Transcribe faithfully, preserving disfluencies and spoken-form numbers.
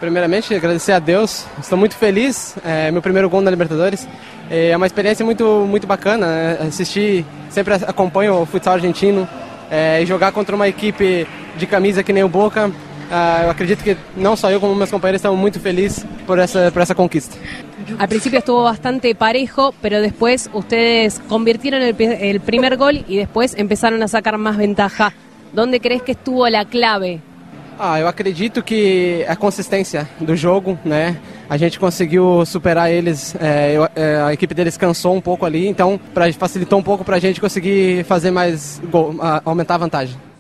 Primeiramente, agradecer a Deus, estou muito feliz, é meu primeiro gol na Libertadores, é uma experiência muito, muito bacana, né? Assistir, sempre acompanho o futsal argentino, é, e jogar contra uma equipe de camisa que nem o Boca, é, eu acredito que não só eu como meus companheiros estamos muito felizes por essa, por essa conquista. Al principio estuvo bastante parejo, pero después ustedes convirtieron el, el primer gol y después empezaron a sacar más ventaja. ¿Dónde crees que estuvo la clave? Ah, eu acredito que a consistência do jogo, né? A gente conseguiu superar eles, é, é, a equipe deles cansou um pouco ali, então pra, facilitou um pouco para a gente conseguir fazer mais gol, aumentar a vantagem.